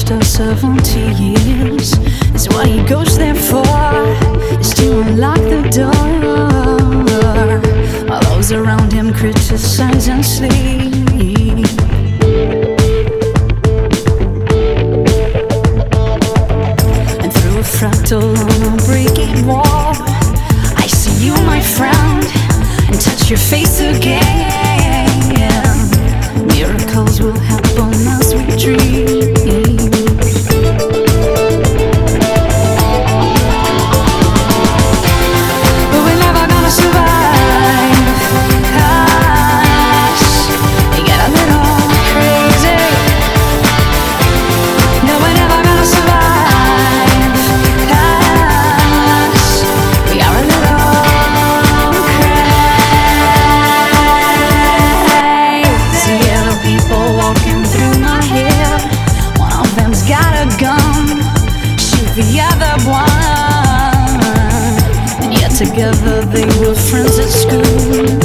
last of 70 years is what he goes there for, is to unlock the door. While those around him criticize and sleep. And through a fractal on a breaking wall, I see you, my friend, and touch your face again. Miracles will happen as we dream. But we're never gonna survive, 'cause we get a little crazy. No, we're never gonna survive, 'cause we are a little crazy. Other people walking through my head. One of them's got a gun, shoot the other one. And yet together they were friends at school.